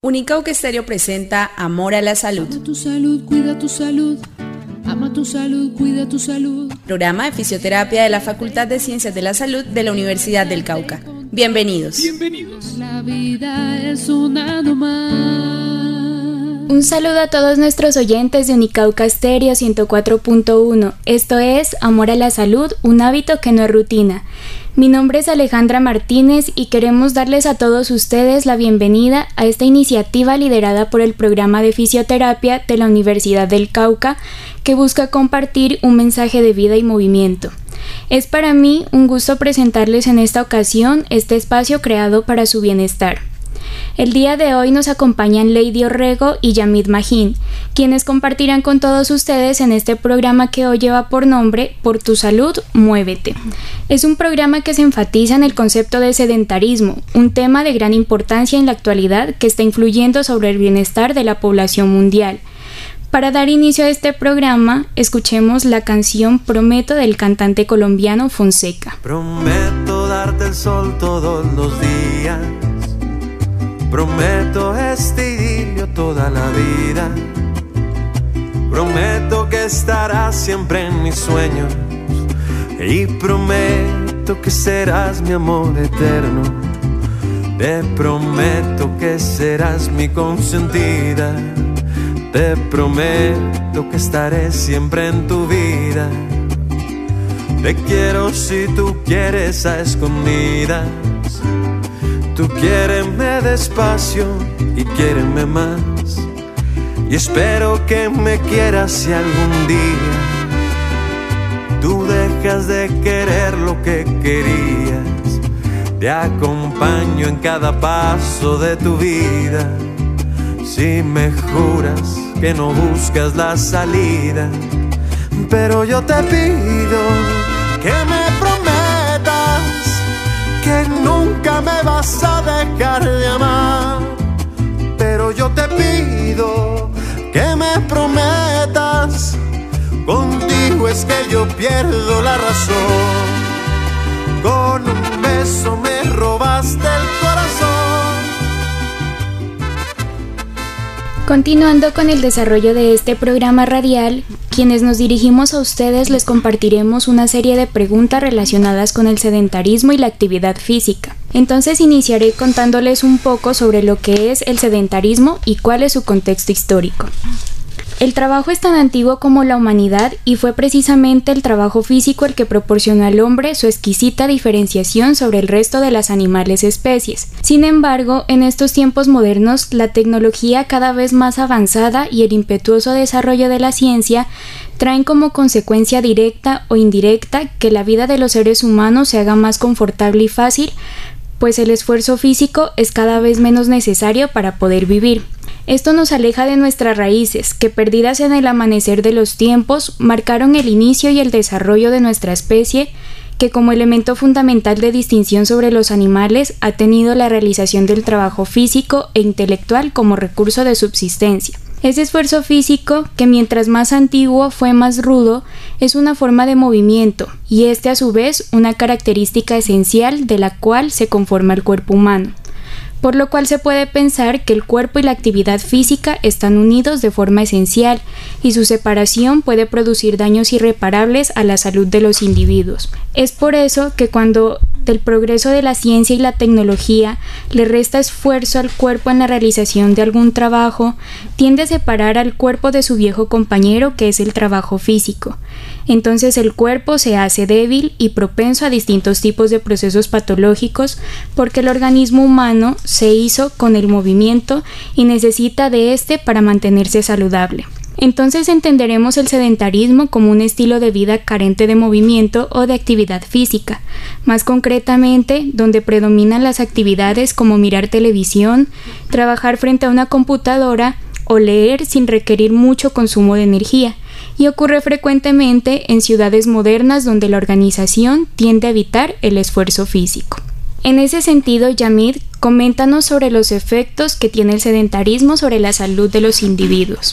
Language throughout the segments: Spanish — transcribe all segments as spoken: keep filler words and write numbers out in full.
Unicauca Estéreo presenta Amor a la Salud. Ama tu salud, cuida tu salud. Ama tu salud, cuida tu salud. Programa de fisioterapia de la Facultad de Ciencias de la Salud de la Universidad del Cauca. Bienvenidos. Bienvenidos. La vida es una nomás. Un saludo a todos nuestros oyentes de Unicauca Estéreo ciento cuatro punto uno. Esto es Amor a la Salud, un hábito que no es rutina. Mi nombre es Alejandra Martínez y queremos darles a todos ustedes la bienvenida a esta iniciativa liderada por el programa de fisioterapia de la Universidad del Cauca, que busca compartir un mensaje de vida y movimiento. Es para mí un gusto presentarles en esta ocasión este espacio creado para su bienestar. El día de hoy nos acompañan Lady Orrego y Yamid Magín, quienes compartirán con todos ustedes en este programa que hoy lleva por nombre Por tu salud, muévete. Es un programa que se enfatiza en el concepto de sedentarismo, un tema de gran importancia en la actualidad que está influyendo sobre el bienestar de la población mundial. Para dar inicio a este programa, escuchemos la canción Prometo del cantante colombiano Fonseca. Prometo darte el sol todos los días. Prometo este idilio toda la vida. Prometo que estarás siempre en mis sueños. Y prometo que serás mi amor eterno. Te prometo que serás mi consentida. Te prometo que estaré siempre en tu vida. Te quiero si tú quieres a escondidas. Tú quiéreme despacio y quiéreme más. Y espero que me quieras si algún día tú dejas de querer lo que querías. Te acompaño en cada paso de tu vida. Si me juras que no buscas la salida, pero yo te pido que me prometas que nunca me vas a dejar de amar. Pero yo te pido que me prometas, contigo es que yo pierdo la razón. Con un beso me robaste el corazón. Continuando con el desarrollo de este programa radial, quienes nos dirigimos a ustedes les compartiremos una serie de preguntas relacionadas con el sedentarismo y la actividad física. Entonces iniciaré contándoles un poco sobre lo que es el sedentarismo y cuál es su contexto histórico. El trabajo es tan antiguo como la humanidad y fue precisamente el trabajo físico el que proporcionó al hombre su exquisita diferenciación sobre el resto de las animales especies. Sin embargo, en estos tiempos modernos, la tecnología cada vez más avanzada y el impetuoso desarrollo de la ciencia traen como consecuencia directa o indirecta que la vida de los seres humanos se haga más confortable y fácil, pues el esfuerzo físico es cada vez menos necesario para poder vivir. Esto nos aleja de nuestras raíces, que perdidas en el amanecer de los tiempos, marcaron el inicio y el desarrollo de nuestra especie, que como elemento fundamental de distinción sobre los animales ha tenido la realización del trabajo físico e intelectual como recurso de subsistencia. Ese esfuerzo físico, que mientras más antiguo fue más rudo, es una forma de movimiento, y este a su vez una característica esencial de la cual se conforma el cuerpo humano. Por lo cual se puede pensar que el cuerpo y la actividad física están unidos de forma esencial y su separación puede producir daños irreparables a la salud de los individuos. Es por eso que cuando del progreso de la ciencia y la tecnología le resta esfuerzo al cuerpo en la realización de algún trabajo, tiende a separar al cuerpo de su viejo compañero, que es el trabajo físico. Entonces el cuerpo se hace débil y propenso a distintos tipos de procesos patológicos porque el organismo humano se hizo con el movimiento y necesita de este para mantenerse saludable. Entonces entenderemos el sedentarismo como un estilo de vida carente de movimiento o de actividad física, más concretamente donde predominan las actividades como mirar televisión, trabajar frente a una computadora o leer sin requerir mucho consumo de energía, y ocurre frecuentemente en ciudades modernas donde la organización tiende a evitar el esfuerzo físico. En ese sentido, Yamid, coméntanos sobre los efectos que tiene el sedentarismo sobre la salud de los individuos.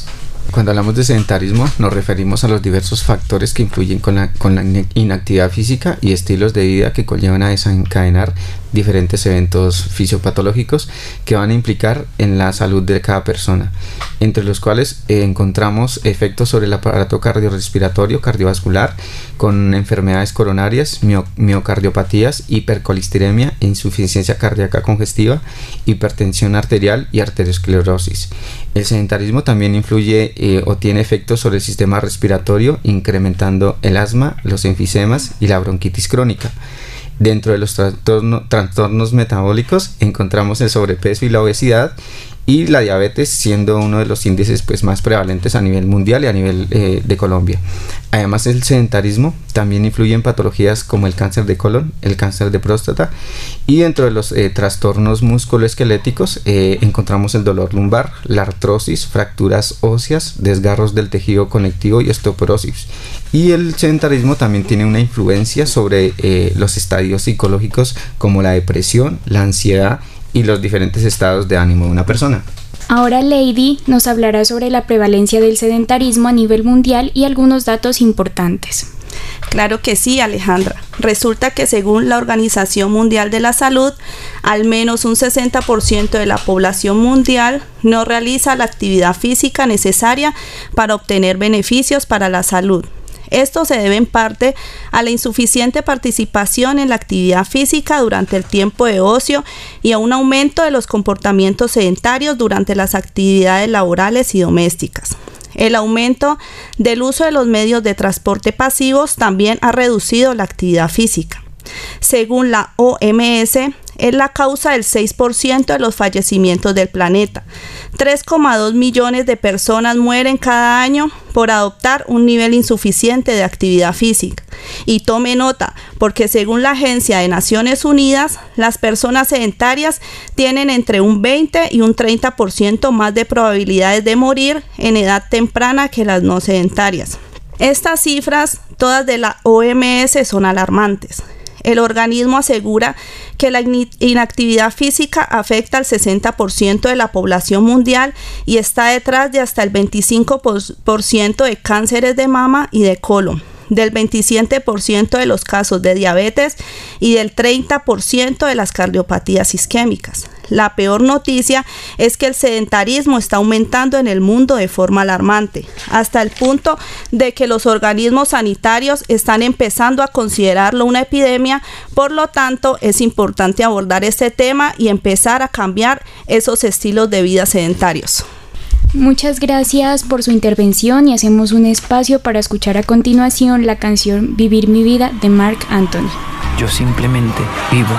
Cuando hablamos de sedentarismo nos referimos a los diversos factores que influyen con la, con la inactividad física y estilos de vida que conllevan a desencadenar diferentes eventos fisiopatológicos que van a implicar en la salud de cada persona, entre los cuales eh, encontramos efectos sobre el aparato cardiorrespiratorio, cardiovascular, con enfermedades coronarias, mio, miocardiopatías, hipercolistiremia, insuficiencia cardíaca congestiva, hipertensión arterial y arteriosclerosis. El sedentarismo también influye eh, o tiene efectos sobre el sistema respiratorio, incrementando el asma, los enfisemas y la bronquitis crónica. Dentro de los trastorno, trastornos metabólicos encontramos el sobrepeso y la obesidad, y la diabetes siendo uno de los índices pues, más prevalentes a nivel mundial y a nivel eh, de Colombia. Además, el sedentarismo también influye en patologías como el cáncer de colon, el cáncer de próstata, y dentro de los eh, trastornos musculoesqueléticos eh, encontramos el dolor lumbar, la artrosis, fracturas óseas, desgarros del tejido conectivo y osteoporosis. Y el sedentarismo también tiene una influencia sobre eh, los estadios psicológicos como la depresión, la ansiedad y los diferentes estados de ánimo de una persona. Ahora Lady nos hablará sobre la prevalencia del sedentarismo a nivel mundial y algunos datos importantes. Claro que sí, Alejandra. Resulta que según la Organización Mundial de la Salud, al menos un sesenta por ciento de la población mundial no realiza la actividad física necesaria para obtener beneficios para la salud. Esto se debe en parte a la insuficiente participación en la actividad física durante el tiempo de ocio y a un aumento de los comportamientos sedentarios durante las actividades laborales y domésticas. El aumento del uso de los medios de transporte pasivos también ha reducido la actividad física. Según la O M S, es la causa del seis por ciento de los fallecimientos del planeta. tres coma dos millones de personas mueren cada año por adoptar un nivel insuficiente de actividad física. Y tome nota, porque según la Agencia de Naciones Unidas, las personas sedentarias tienen entre un veinte y un treinta por ciento más de probabilidades de morir en edad temprana que las no sedentarias. Estas cifras, todas de la O M S, son alarmantes. El organismo asegura que la inactividad física afecta al sesenta por ciento de la población mundial y está detrás de hasta el veinticinco por ciento de cánceres de mama y de colon, del veintisiete por ciento de los casos de diabetes y del treinta por ciento de las cardiopatías isquémicas. La peor noticia es que el sedentarismo está aumentando en el mundo de forma alarmante, hasta el punto de que los organismos sanitarios están empezando a considerarlo una epidemia. Por lo tanto, es importante abordar este tema y empezar a cambiar esos estilos de vida sedentarios. Muchas gracias por su intervención y hacemos un espacio para escuchar a continuación la canción Vivir mi vida de Marc Anthony. Yo simplemente vivo.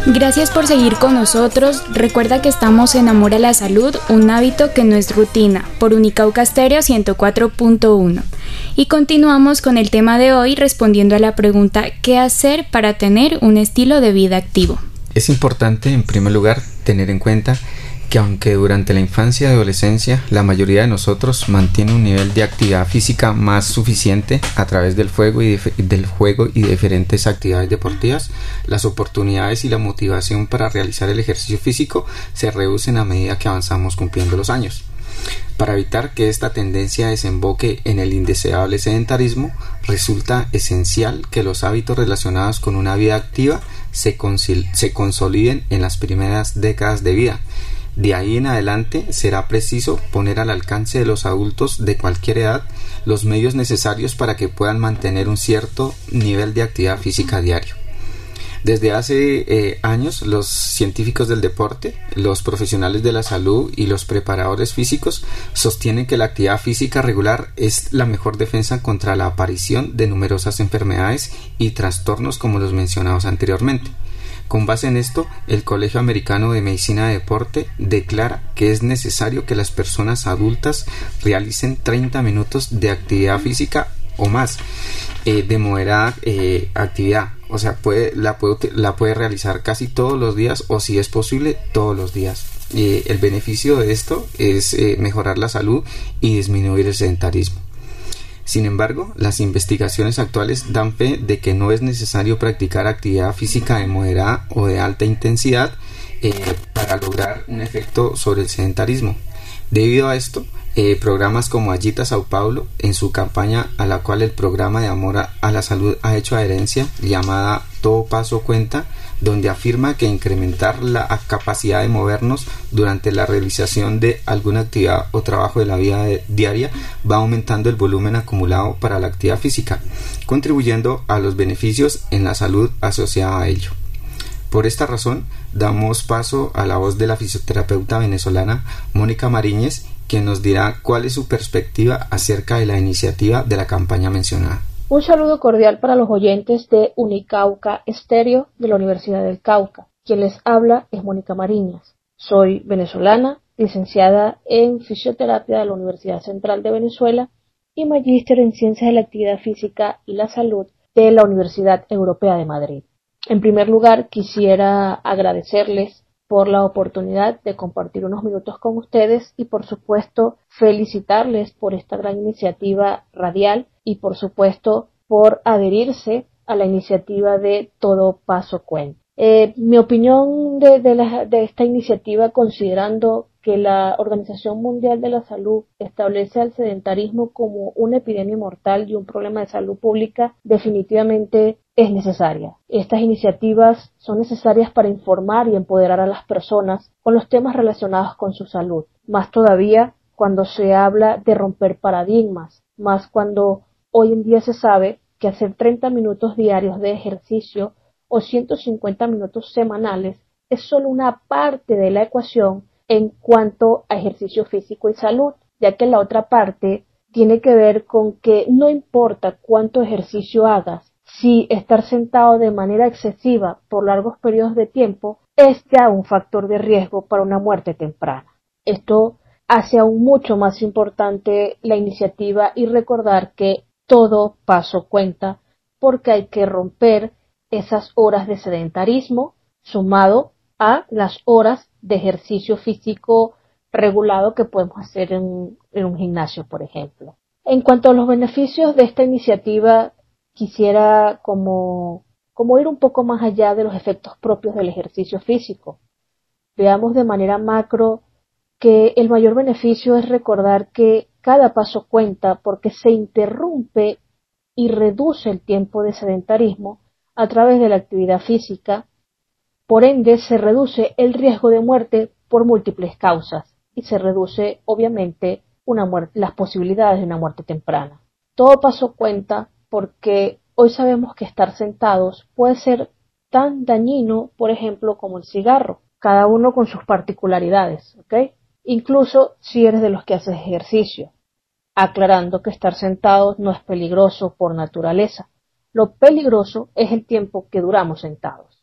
Gracias por seguir con nosotros. Recuerda que estamos en Amor a la Salud, un hábito que no es rutina, por Unicauca Estéreo ciento cuatro punto uno. Y continuamos con el tema de hoy respondiendo a la pregunta ¿qué hacer para tener un estilo de vida activo? Es importante, en primer lugar, tener en cuenta que aunque durante la infancia y adolescencia la mayoría de nosotros mantiene un nivel de actividad física más suficiente a través del juego y de, del juego y de diferentes actividades deportivas, las oportunidades y la motivación para realizar el ejercicio físico se reducen a medida que avanzamos cumpliendo los años. Para evitar que esta tendencia desemboque en el indeseable sedentarismo, resulta esencial que los hábitos relacionados con una vida activa se, consil- se consoliden en las primeras décadas de vida. De ahí en adelante será preciso poner al alcance de los adultos de cualquier edad los medios necesarios para que puedan mantener un cierto nivel de actividad física diario. Desde hace eh, años, los científicos del deporte, los profesionales de la salud y los preparadores físicos sostienen que la actividad física regular es la mejor defensa contra la aparición de numerosas enfermedades y trastornos como los mencionados anteriormente. Con base en esto, el Colegio Americano de Medicina de Deporte declara que es necesario que las personas adultas realicen treinta minutos de actividad física o más, eh, de moderada eh, actividad. O sea, puede, la, puede, la puede realizar casi todos los días o, si es posible, todos los días. Eh, el beneficio de esto es eh, mejorar la salud y disminuir el sedentarismo. Sin embargo, las investigaciones actuales dan fe de que no es necesario practicar actividad física de moderada o de alta intensidad eh, para lograr un efecto sobre el sedentarismo. Debido a esto, eh, programas como Agita Sao Paulo, en su campaña a la cual el programa de Amor a, a la Salud ha hecho adherencia, llamada Todo Paso Cuenta, donde afirma que incrementar la capacidad de movernos durante la realización de alguna actividad o trabajo de la vida de, diaria va aumentando el volumen acumulado para la actividad física, contribuyendo a los beneficios en la salud asociada a ello. Por esta razón, damos paso a la voz de la fisioterapeuta venezolana Mónica Mariñez, quien nos dirá cuál es su perspectiva acerca de la iniciativa de la campaña mencionada. Un saludo cordial para los oyentes de Unicauca Estéreo de la Universidad del Cauca. Quien les habla es Mónica Mariñez. Soy venezolana, licenciada en fisioterapia de la Universidad Central de Venezuela y magíster en Ciencias de la Actividad Física y la Salud de la Universidad Europea de Madrid. En primer lugar, quisiera agradecerles por la oportunidad de compartir unos minutos con ustedes y, por supuesto, felicitarles por esta gran iniciativa radial y, por supuesto, por adherirse a la iniciativa de Todo Paso Cuenta. Eh, mi opinión de, de, la, de esta iniciativa, considerando que la Organización Mundial de la Salud establece al sedentarismo como una epidemia mortal y un problema de salud pública, definitivamente es necesaria. Estas iniciativas son necesarias para informar y empoderar a las personas con los temas relacionados con su salud, más todavía cuando se habla de romper paradigmas, más cuando hoy en día se sabe que hacer treinta minutos diarios de ejercicio o ciento cincuenta minutos semanales es solo una parte de la ecuación en cuanto a ejercicio físico y salud, ya que la otra parte tiene que ver con que no importa cuánto ejercicio hagas, si estar sentado de manera excesiva por largos periodos de tiempo es ya un factor de riesgo para una muerte temprana. Esto hace aún mucho más importante la iniciativa y recordar que todo paso cuenta, porque hay que romper esas horas de sedentarismo sumado a las horas de ejercicio físico regulado que podemos hacer en, en un gimnasio, por ejemplo. En cuanto a los beneficios de esta iniciativa, quisiera como, como ir un poco más allá de los efectos propios del ejercicio físico. Veamos de manera macro que el mayor beneficio es recordar que cada paso cuenta porque se interrumpe y reduce el tiempo de sedentarismo a través de la actividad física. Por ende, se reduce el riesgo de muerte por múltiples causas y se reduce, obviamente, una muerte, las posibilidades de una muerte temprana. Todo paso cuenta porque hoy sabemos que estar sentados puede ser tan dañino, por ejemplo, como el cigarro, cada uno con sus particularidades, ¿ok? Incluso si eres de los que haces ejercicio, aclarando que estar sentados no es peligroso por naturaleza. Lo peligroso es el tiempo que duramos sentados.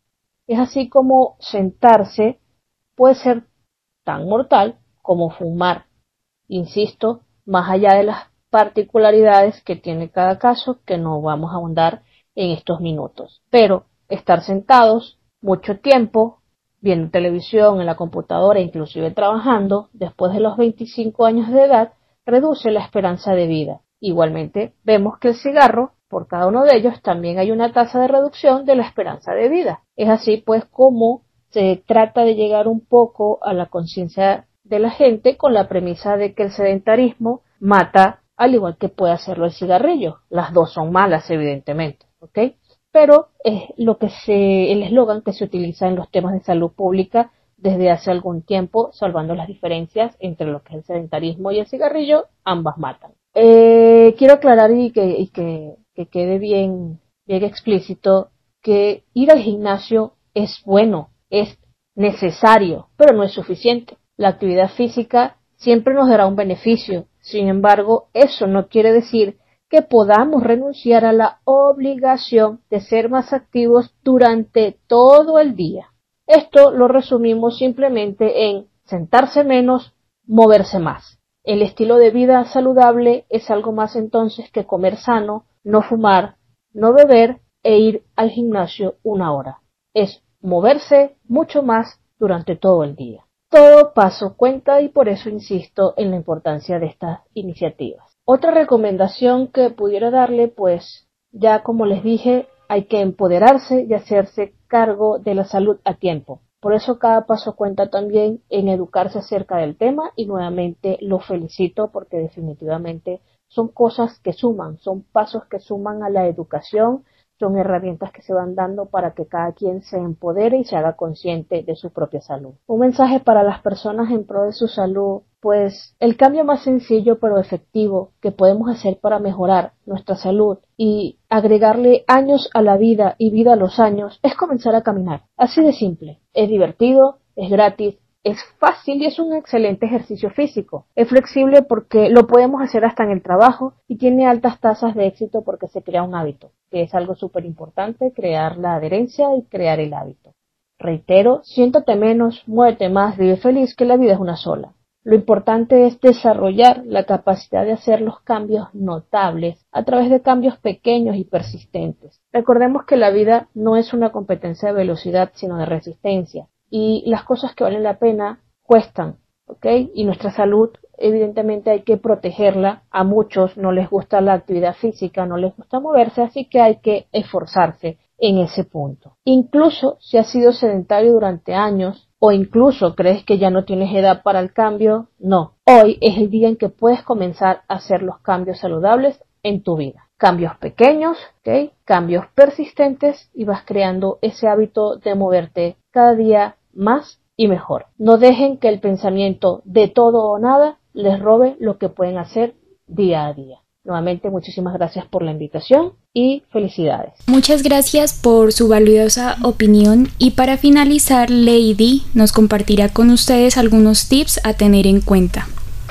Es así como sentarse puede ser tan mortal como fumar. Insisto, más allá de las particularidades que tiene cada caso, que no vamos a ahondar en estos minutos. Pero estar sentados mucho tiempo, viendo televisión, en la computadora, inclusive trabajando, después de los veinticinco años de edad, reduce la esperanza de vida. Igualmente, vemos que el cigarro, por cada uno de ellos, también hay una tasa de reducción de la esperanza de vida. Es así, pues, como se trata de llegar un poco a la conciencia de la gente con la premisa de que el sedentarismo mata, al igual que puede hacerlo el cigarrillo. Las dos son malas, evidentemente, ¿ok? Pero es lo que se, el eslogan que se utiliza en los temas de salud pública desde hace algún tiempo, salvando las diferencias entre lo que es el sedentarismo y el cigarrillo, ambas matan. Eh, quiero aclarar y que, y que, que quede bien, bien explícito que ir al gimnasio es bueno, es necesario, pero no es suficiente. La actividad física siempre nos dará un beneficio. Sin embargo, eso no quiere decir que podamos renunciar a la obligación de ser más activos durante todo el día. Esto lo resumimos simplemente en sentarse menos, moverse más. El estilo de vida saludable es algo más entonces que comer sano, no fumar, no beber e ir al gimnasio una hora. Es moverse mucho más durante todo el día. Todo paso cuenta y por eso insisto en la importancia de estas iniciativas. Otra recomendación que pudiera darle, pues ya como les dije, hay que empoderarse y hacerse cargo de la salud a tiempo. Por eso cada paso cuenta también en educarse acerca del tema y nuevamente lo felicito porque definitivamente son cosas que suman, son pasos que suman a la educación, son herramientas que se van dando para que cada quien se empodere y se haga consciente de su propia salud. Un mensaje para las personas en pro de su salud, pues el cambio más sencillo pero efectivo que podemos hacer para mejorar nuestra salud y agregarle años a la vida y vida a los años es comenzar a caminar. Así de simple. Es divertido, es gratis, es fácil y es un excelente ejercicio físico. Es flexible porque lo podemos hacer hasta en el trabajo y tiene altas tasas de éxito porque se crea un hábito, que es algo súper importante, crear la adherencia y crear el hábito. Reitero, siéntate menos, muévete más, vive feliz, que la vida es una sola. Lo importante es desarrollar la capacidad de hacer los cambios notables a través de cambios pequeños y persistentes. Recordemos que la vida no es una competencia de velocidad, sino de resistencia. Y las cosas que valen la pena cuestan, ¿ok? Y nuestra salud, evidentemente, hay que protegerla. A muchos no les gusta la actividad física, no les gusta moverse, así que hay que esforzarse en ese punto. Incluso si has sido sedentario durante años, o incluso crees que ya no tienes edad para el cambio, no. Hoy es el día en que puedes comenzar a hacer los cambios saludables en tu vida. Cambios pequeños, ¿ok? Cambios persistentes y vas creando ese hábito de moverte cada día más y mejor. No dejen que el pensamiento de todo o nada les robe lo que pueden hacer día a día. Nuevamente, muchísimas gracias por la invitación y felicidades. Muchas gracias por su valiosa opinión y para finalizar, Lady nos compartirá con ustedes algunos tips a tener en cuenta.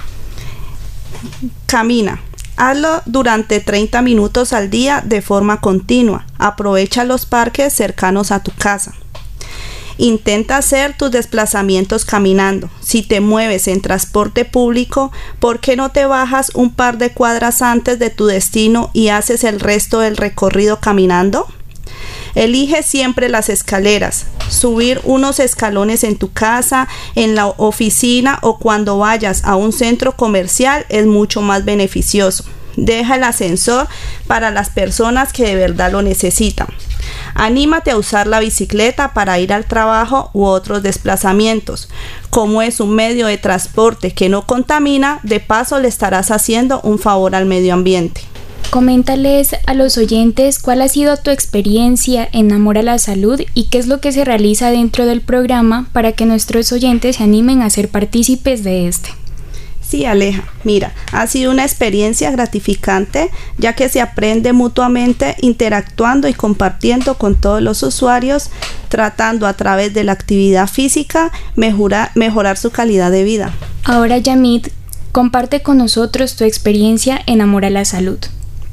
Camina. Hazlo durante treinta minutos al día de forma continua. Aprovecha los parques cercanos a tu casa. Intenta hacer tus desplazamientos caminando. Si te mueves en transporte público, ¿por qué no te bajas un par de cuadras antes de tu destino y haces el resto del recorrido caminando? Elige siempre las escaleras. Subir unos escalones en tu casa, en la oficina o cuando vayas a un centro comercial es mucho más beneficioso. Deja el ascensor para las personas que de verdad lo necesitan. Anímate a usar la bicicleta para ir al trabajo u otros desplazamientos. Como es un medio de transporte que no contamina, de paso le estarás haciendo un favor al medio ambiente. Coméntales a los oyentes cuál ha sido tu experiencia en Amor a la Salud y qué es lo que se realiza dentro del programa para que nuestros oyentes se animen a ser partícipes de este. Sí, Aleja, mira, ha sido una experiencia gratificante ya que se aprende mutuamente interactuando y compartiendo con todos los usuarios, tratando a través de la actividad física mejorar, mejorar su calidad de vida. Ahora, Yamit, comparte con nosotros tu experiencia en Amor a la Salud.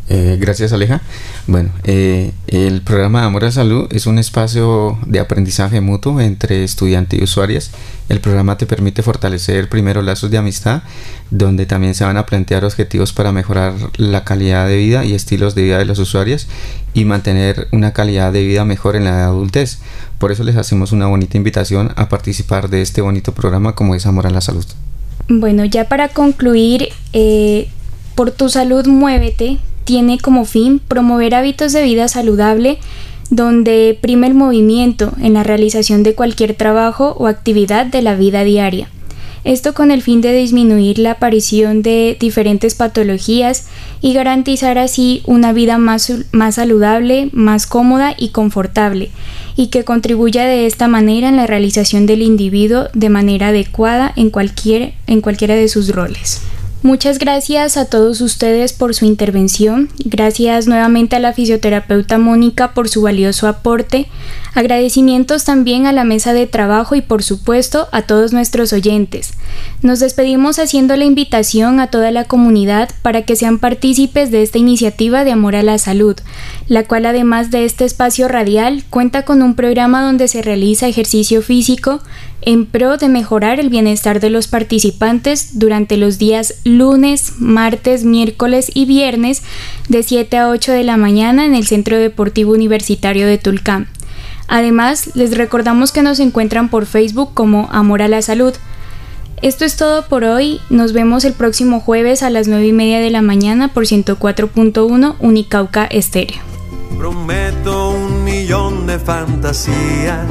Eh, gracias, Aleja. Bueno, eh, el programa Amor a la Salud es un espacio de aprendizaje mutuo entre estudiantes y usuarias. El programa te permite fortalecer primero lazos de amistad, donde también se van a plantear objetivos para mejorar la calidad de vida y estilos de vida de los usuarios y mantener una calidad de vida mejor en la adultez. Por eso les hacemos una bonita invitación a participar de este bonito programa como es Amor a la Salud. Bueno, ya para concluir, eh, Por tu Salud Muévete tiene como fin promover hábitos de vida saludable donde prime el movimiento en la realización de cualquier trabajo o actividad de la vida diaria. Esto con el fin de disminuir la aparición de diferentes patologías y garantizar así una vida más, más saludable, más cómoda y confortable, y que contribuya de esta manera en la realización del individuo de manera adecuada en, cualquier, en cualquiera de sus roles. Muchas gracias a todos ustedes por su intervención. Gracias nuevamente a la fisioterapeuta Mónica por su valioso aporte. Agradecimientos también a la mesa de trabajo y por supuesto a todos nuestros oyentes. Nos despedimos haciendo la invitación a toda la comunidad para que sean partícipes de esta iniciativa de Amor a la Salud, la cual además de este espacio radial cuenta con un programa donde se realiza ejercicio físico en pro de mejorar el bienestar de los participantes durante los días lunes, martes, miércoles y viernes de siete a ocho de la mañana en el Centro Deportivo Universitario de Tulcán. Además, les recordamos que nos encuentran por Facebook como Amor a la Salud. Esto es todo por hoy. Nos vemos el próximo jueves a las nueve y media de la mañana por ciento cuatro punto uno Unicauca Estéreo. Prometo un millón de fantasías,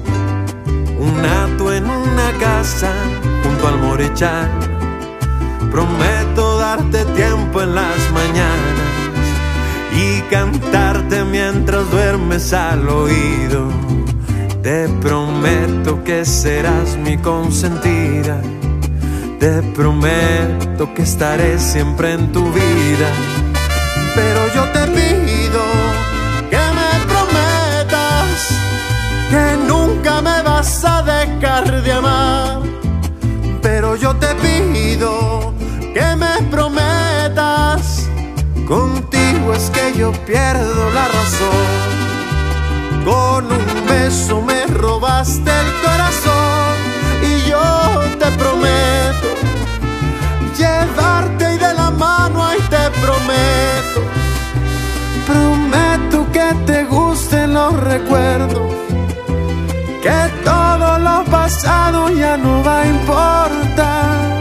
un hato en una casa junto al Morechal. Prometo darte tiempo en las mañanas y cantarte mientras duermes al oído. Te prometo que serás mi consentida. Te prometo que estaré siempre en tu vida. Pero yo te pido que me prometas que nunca me vas a dejar de amar. Pero yo te pido que me prometas, contigo es que yo pierdo la razón. Con un beso me robaste el corazón y yo te prometo llevarte y de la mano, ay te prometo. Prometo que te gusten los recuerdos, que todo lo pasado ya no va a importar.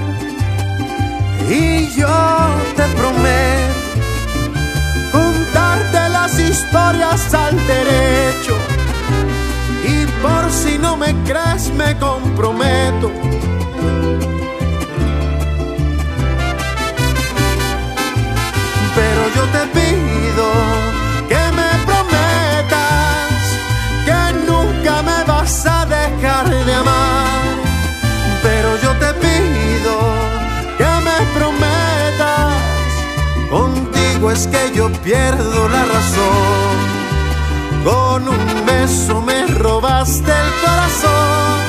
Y yo te prometo contarte las historias al derecho, y por si no me crees me comprometo pero yo te pido que me prometas que nunca me vas a dejar de amar. Pero yo te pido que me prometas, contigo es que yo pierdo la razón. Con un beso me robaste el corazón.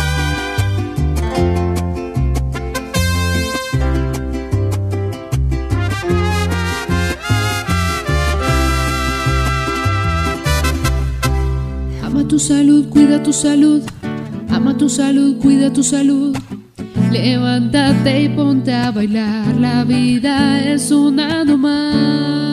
Ama tu salud, cuida tu salud. Ama tu salud, cuida tu salud. Levántate y ponte a bailar. La vida es una nomás.